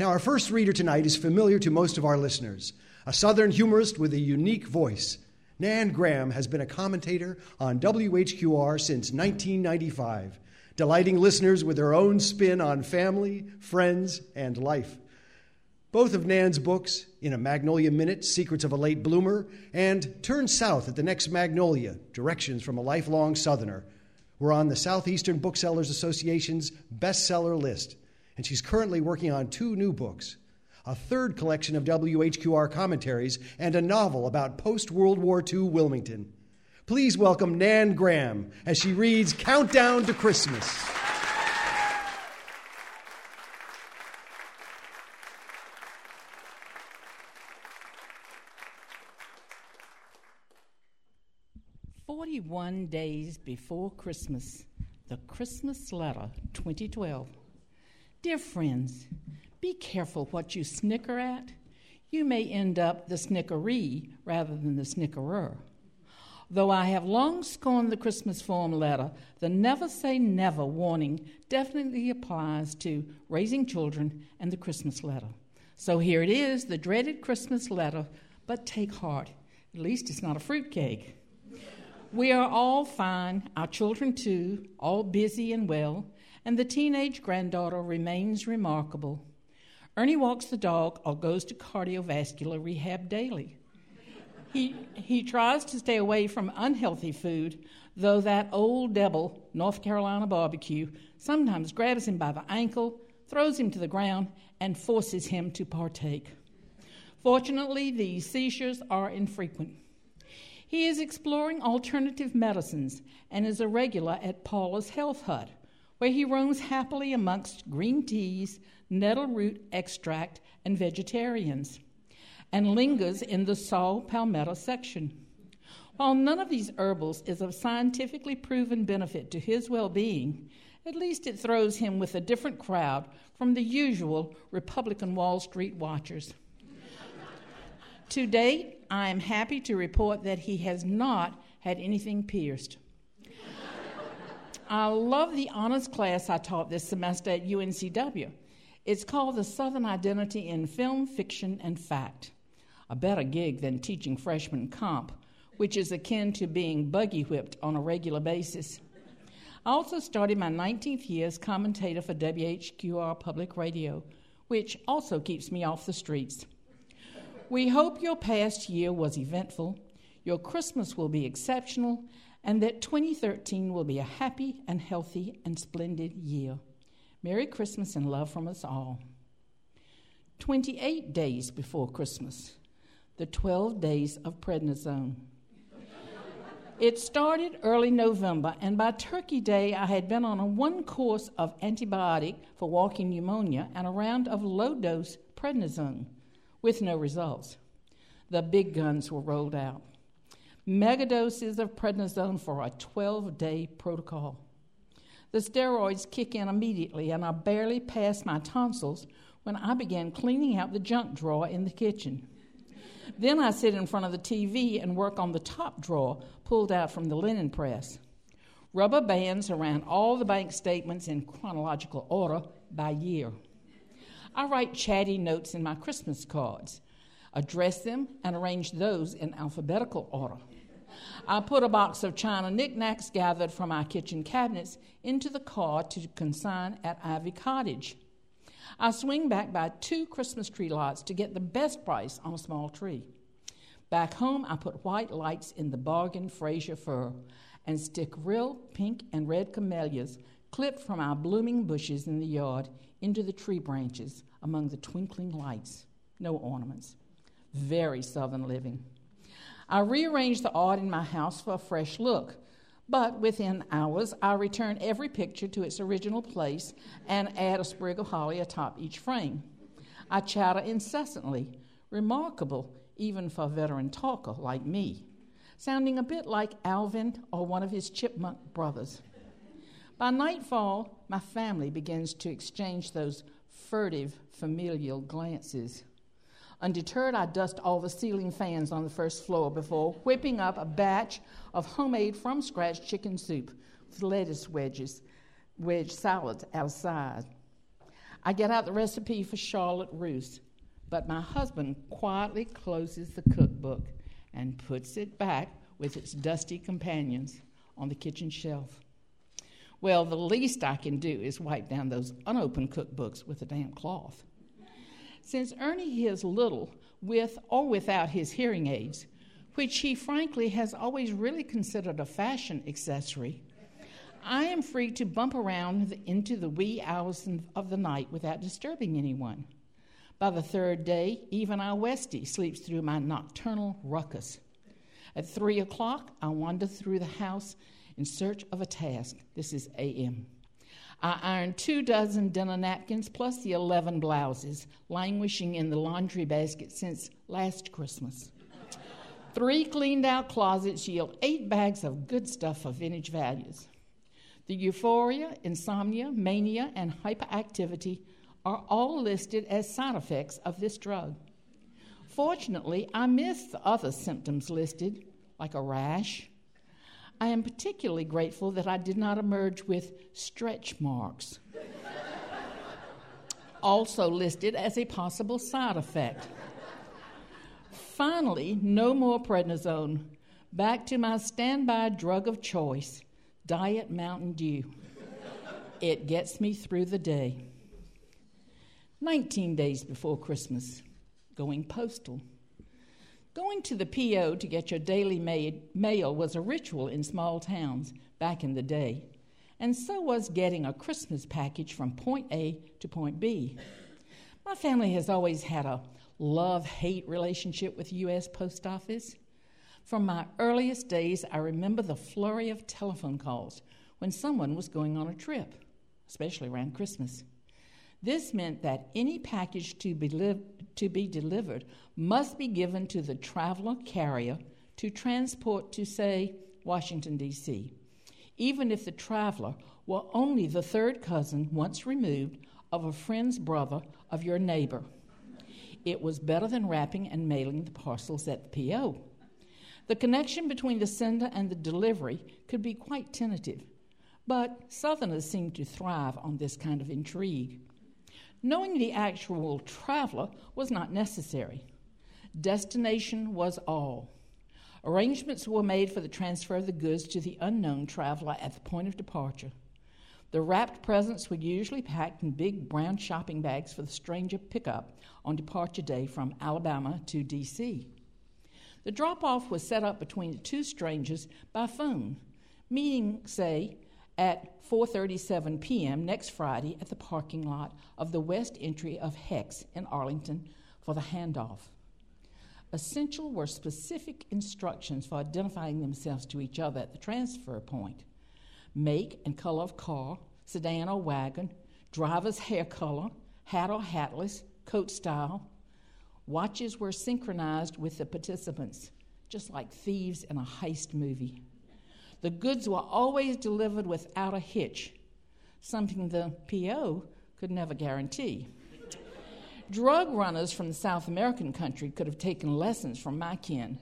Now, our first reader tonight is familiar to most of our listeners, a Southern humorist with a unique voice. Nan Graham has been a commentator on WHQR since 1995, delighting listeners with her own spin on family, friends, and life. Both of Nan's books, In a Magnolia Minute, Secrets of a Late Bloomer, and Turn South at the Next Magnolia, Directions from a Lifelong Southerner, were on the Southeastern Booksellers Association's bestseller list, and she's currently working on 2 new books, a 3rd collection of WHQR commentaries, and a novel about post-World War II Wilmington. Please welcome Nan Graham as she reads Countdown to Christmas. "41 days before Christmas, the Christmas Letter 2012. Dear friends, be careful what you snicker at. You may end up the snickeree rather than the snickerer. Though I have long scorned the Christmas form letter, the never say never warning definitely applies to raising children and the Christmas letter. So here it is, the dreaded Christmas letter, but take heart. At least it's not a fruitcake. We are all fine, our children too, all busy and well, and the teenage granddaughter remains remarkable. Ernie walks the dog or goes to cardiovascular rehab daily. He tries to stay away from unhealthy food, though that old devil, North Carolina barbecue, sometimes grabs him by the ankle, throws him to the ground, and forces him to partake. Fortunately, these seizures are infrequent. He is exploring alternative medicines and is a regular at Paula's Health Hut, where he roams happily amongst green teas, nettle root extract, and vegetarians, and lingers in the saw palmetto section. While none of these herbals is of scientifically proven benefit to his well-being, at least it throws him with a different crowd from the usual Republican Wall Street watchers. To date, I am happy to report that he has not had anything pierced. I love the honors class I taught this semester at UNCW. It's called The Southern Identity in Film, Fiction, and Fact. A better gig than teaching freshman comp, which is akin to being buggy whipped on a regular basis. I also started my 19th year as commentator for WHQR Public Radio, which also keeps me off the streets. We hope your past year was eventful, your Christmas will be exceptional, and that 2013 will be a happy and healthy and splendid year. Merry Christmas and love from us all. 28 days before Christmas, the 12 days of prednisone. It started early November, and by Turkey Day, I had been on a 1 course of antibiotic for walking pneumonia and a round of low-dose prednisone, with no results. The big guns were rolled out. Megadoses of prednisone for a 12-day protocol. The steroids kick in immediately, and I barely passed my tonsils when I began cleaning out the junk drawer in the kitchen. Then I sit in front of the TV and work on the top drawer pulled out from the linen press. Rubber bands around all the bank statements in chronological order by year. I write chatty notes in my Christmas cards, address them, and arrange those in alphabetical order. I put a box of china knickknacks gathered from our kitchen cabinets into the car to consign at Ivy Cottage. I swing back by 2 Christmas tree lots to get the best price on a small tree. Back home, I put white lights in the bargain Fraser fir and stick real pink and red camellias clipped from our blooming bushes in the yard into the tree branches among the twinkling lights. No ornaments. Very Southern living. I rearranged the art in my house for a fresh look, but within hours I return every picture to its original place and add a sprig of holly atop each frame. I chatter incessantly, remarkable even for a veteran talker like me, sounding a bit like Alvin or one of his chipmunk brothers. By nightfall, my family begins to exchange those furtive, familial glances. Undeterred, I dust all the ceiling fans on the first floor before whipping up a batch of homemade from-scratch chicken soup with lettuce wedge salads outside. I get out the recipe for Charlotte Russe, but my husband quietly closes the cookbook and puts it back with its dusty companions on the kitchen shelf. Well, the least I can do is wipe down those unopened cookbooks with a damp cloth. Since Ernie is little, with or without his hearing aids, which he frankly has always really considered a fashion accessory, I am free to bump around into the wee hours of the night without disturbing anyone. By the third day, even our Westie sleeps through my nocturnal ruckus. At 3 o'clock, I wander through the house in search of a task. This is a.m. I iron 24 dinner napkins plus the 11 blouses languishing in the laundry basket since last Christmas. 3 cleaned-out closets yield 8 bags of good stuff of vintage values. The euphoria, insomnia, mania, and hyperactivity are all listed as side effects of this drug. Fortunately, I missed the other symptoms listed, like a rash. I am particularly grateful that I did not emerge with stretch marks, also listed as a possible side effect. Finally, no more prednisone. Back to my standby drug of choice, Diet Mountain Dew. It gets me through the day. 19 days before Christmas, going postal. Going to the P.O. to get your daily mail was a ritual in small towns back in the day, and so was getting a Christmas package from point A to point B. My family has always had a love-hate relationship with the U.S. Post Office. From my earliest days, I remember the flurry of telephone calls when someone was going on a trip, especially around Christmas. This meant that any package to be delivered must be given to the traveler carrier to transport to, say, Washington, D.C., even if the traveler were only the third cousin once removed of a friend's brother of your neighbor. It was better than wrapping and mailing the parcels at the P.O. The connection between the sender and the delivery could be quite tentative, but Southerners seem to thrive on this kind of intrigue. Knowing the actual traveler was not necessary. Destination was all. Arrangements were made for the transfer of the goods to the unknown traveler at the point of departure. The wrapped presents were usually packed in big brown shopping bags for the stranger pickup on departure day from Alabama to D.C. The drop-off was set up between the two strangers by phone, meeting, say, at 4:37 p.m. next Friday at the parking lot of the west entry of Hex in Arlington for the handoff. Essential were specific instructions for identifying themselves to each other at the transfer point. Make and color of car, sedan or wagon, driver's hair color, hat or hatless, coat style. Watches were synchronized with the participants, just like thieves in a heist movie. The goods were always delivered without a hitch, something the P.O. could never guarantee. Drug runners from the South American country could have taken lessons from my kin.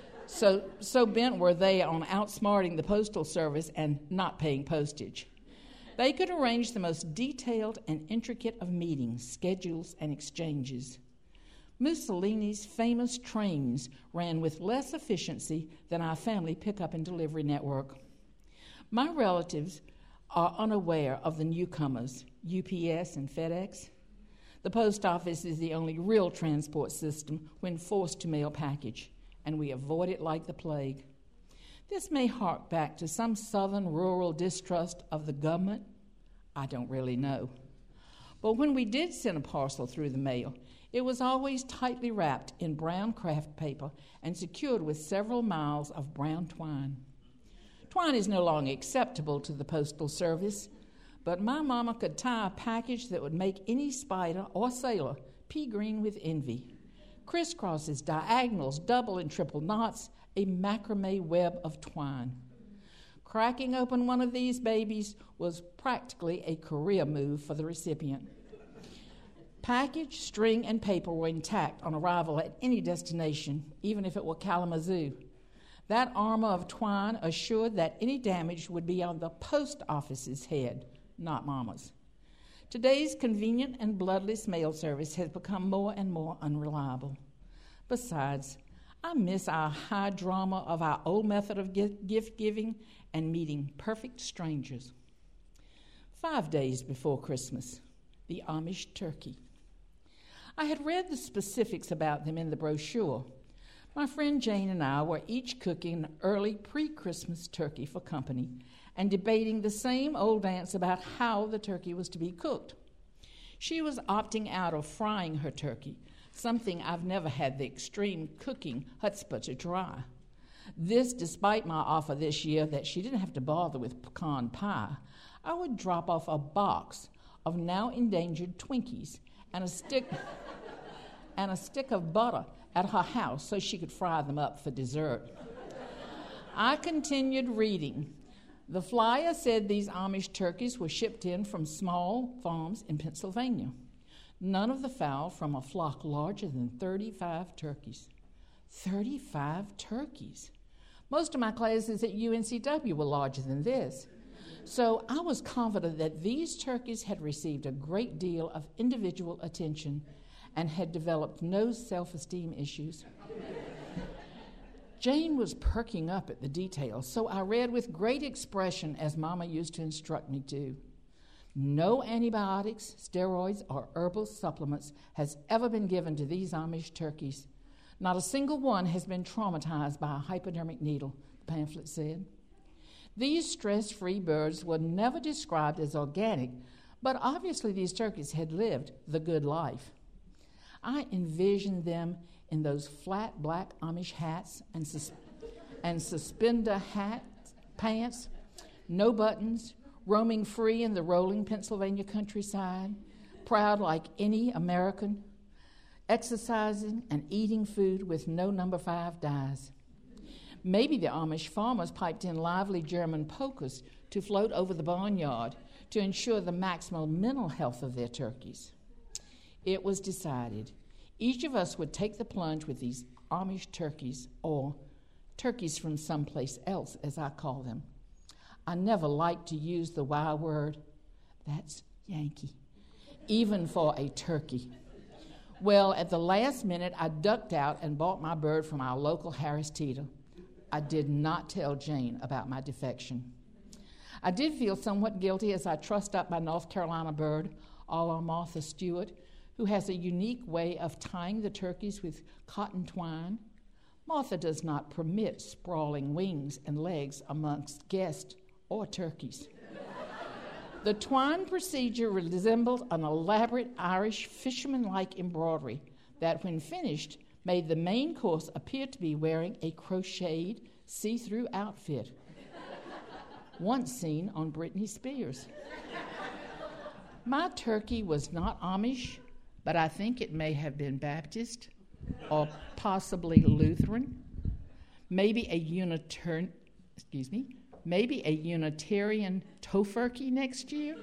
So bent were they on outsmarting the postal service and not paying postage. They could arrange the most detailed and intricate of meetings, schedules, and exchanges. Mussolini's famous trains ran with less efficiency than our family pickup and delivery network. My relatives are unaware of the newcomers, UPS and FedEx. The post office is the only real transport system when forced to mail package, and we avoid it like the plague. This may hark back to some southern rural distrust of the government. I don't really know. But when we did send a parcel through the mail, it was always tightly wrapped in brown craft paper and secured with several miles of brown twine. Twine is no longer acceptable to the Postal Service, but my mama could tie a package that would make any spider or sailor pea green with envy. Crisscrosses, diagonals, double and triple knots, a macrame web of twine. Cracking open one of these babies was practically a career move for the recipient. Package, string, and paper were intact on arrival at any destination, even if it were Kalamazoo. That armor of twine assured that any damage would be on the post office's head, not Mama's. Today's convenient and bloodless mail service has become more and more unreliable. Besides, I miss our high drama of our old method of gift giving and meeting perfect strangers. 5 days before Christmas, the Amish turkey. I had read the specifics about them in the brochure. My friend Jane and I were each cooking an early pre-Christmas turkey for company and debating the same old dance about how the turkey was to be cooked. She was opting out of frying her turkey, something I've never had the extreme cooking chutzpah to try. This despite my offer this year that she didn't have to bother with pecan pie. I would drop off a box of now endangered Twinkies and a stick of butter at her house so she could fry them up for dessert. I continued reading. The flyer said these Amish turkeys were shipped in from small farms in Pennsylvania. None of the fowl from a flock larger than 35 turkeys. 35 turkeys. Most of my classes at UNCW were larger than this. So I was confident that these turkeys had received a great deal of individual attention and had developed no self-esteem issues. Jane was perking up at the details, so I read with great expression as Mama used to instruct me to. No antibiotics, steroids, or herbal supplements has ever been given to these Amish turkeys. Not a single one has been traumatized by a hypodermic needle, the pamphlet said. These stress-free birds were never described as organic, but obviously these turkeys had lived the good life. I envisioned them in those flat black Amish hats and suspender pants, no buttons, roaming free in the rolling Pennsylvania countryside, proud like any American, exercising and eating food with no number 5 dyes. Maybe the Amish farmers piped in lively German polkas to float over the barnyard to ensure the maximal mental health of their turkeys. It was decided each of us would take the plunge with these Amish turkeys, or turkeys from someplace else, as I call them. I never liked to use the Y word, that's Yankee, even for a turkey. Well, at the last minute, I ducked out and bought my bird from our local Harris Teeter. I did not tell Jane about my defection. I did feel somewhat guilty as I trussed up my North Carolina bird, a la Martha Stewart, who has a unique way of tying the turkeys with cotton twine. Martha does not permit sprawling wings and legs amongst guests or turkeys. The twine procedure resembled an elaborate Irish fisherman-like embroidery that, when finished, made the main course appear to be wearing a crocheted, see-through outfit, once seen on Britney Spears. My turkey was not Amish, but I think it may have been Baptist or possibly Lutheran, maybe a Unitarian tofurkey next year.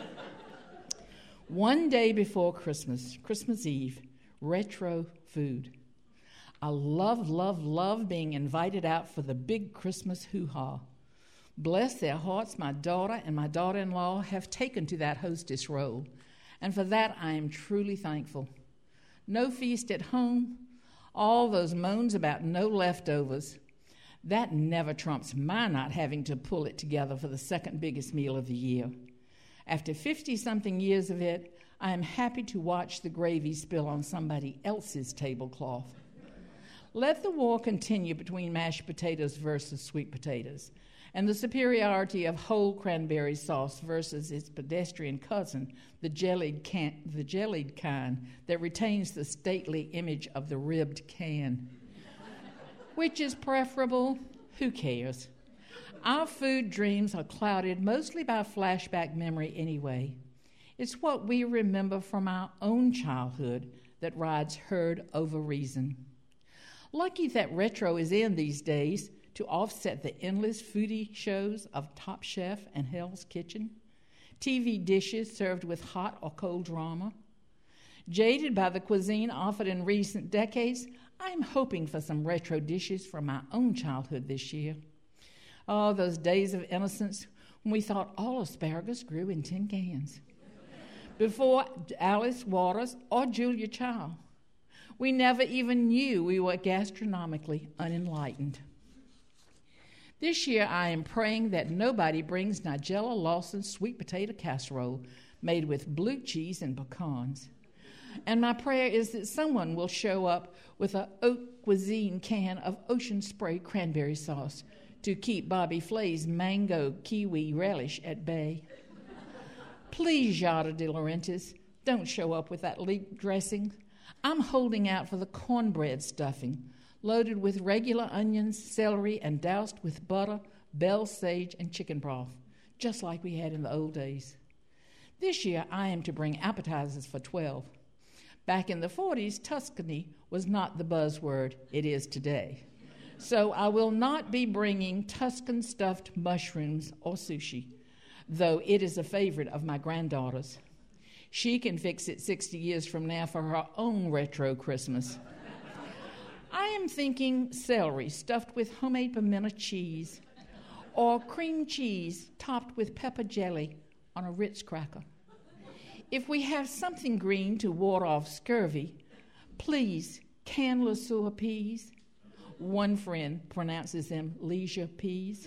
One day before Christmas, Christmas Eve, retro food. I love being invited out for the big Christmas hoo-ha. Bless their hearts, my daughter and my daughter-in-law have taken to that hostess role, and for that I am truly thankful. No feast at home, all those moans about no leftovers. That never trumps my not having to pull it together for the second biggest meal of the year. After 50-something years of it, I am happy to watch the gravy spill on somebody else's tablecloth. Let the war continue between mashed potatoes versus sweet potatoes, and the superiority of whole cranberry sauce versus its pedestrian cousin, the jellied kind that retains the stately image of the ribbed can. Which is preferable? Who cares? Our food dreams are clouded mostly by flashback memory anyway. It's what we remember from our own childhood that rides herd over reason. Lucky that retro is in these days to offset the endless foodie shows of Top Chef and Hell's Kitchen, TV dishes served with hot or cold drama. Jaded by the cuisine offered in recent decades, I'm hoping for some retro dishes from my own childhood this year. Oh, those days of innocence when we thought all asparagus grew in tin cans. before Alice Waters or Julia Child. We never even knew we were gastronomically unenlightened. This year, I am praying that nobody brings Nigella Lawson's sweet potato casserole made with blue cheese and pecans. And my prayer is that someone will show up with a haute cuisine can of Ocean Spray cranberry sauce to keep Bobby Flay's mango kiwi relish at bay. Please, Yada de Laurentiis, don't show up with that leek dressing. I'm holding out for the cornbread stuffing, loaded with regular onions, celery, and doused with butter, bell sage, and chicken broth, just like we had in the old days. This year, I am to bring appetizers for 12. Back in the 40s, Tuscany was not the buzzword it is today. So I will not be bringing Tuscan stuffed mushrooms or sushi, though it is a favorite of my granddaughter's. She can fix it 60 years from now for her own retro Christmas. I am thinking celery stuffed with homemade pimento cheese or cream cheese topped with pepper jelly on a Ritz cracker. If we have something green to ward off scurvy, please, canned LeSueur peas. One friend pronounces them leisure peas.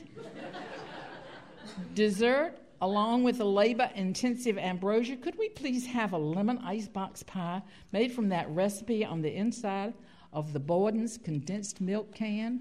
Dessert, along with the labor-intensive ambrosia, could we please have a lemon icebox pie made from that recipe on the inside of the Borden's condensed milk can?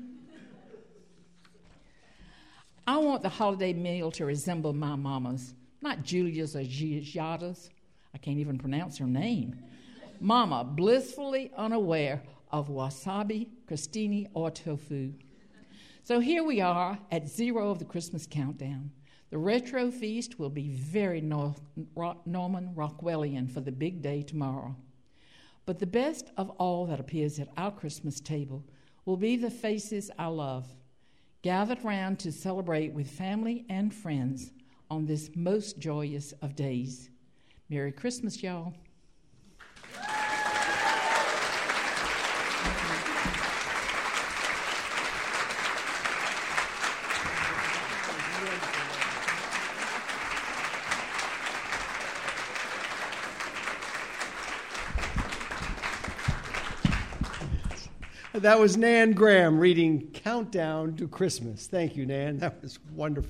I want the holiday meal to resemble my mama's, not Julia's or Yada's. I can't even pronounce her name. Mama, blissfully unaware of wasabi, crostini, or tofu. So here we are at 0 of the Christmas countdown. The retro feast will be very Norman Rockwellian for the big day tomorrow. But the best of all that appears at our Christmas table will be the faces I love, gathered round to celebrate with family and friends on this most joyous of days. Merry Christmas, y'all. That was Nan Graham reading Countdown to Christmas. Thank you, Nan. That was wonderful.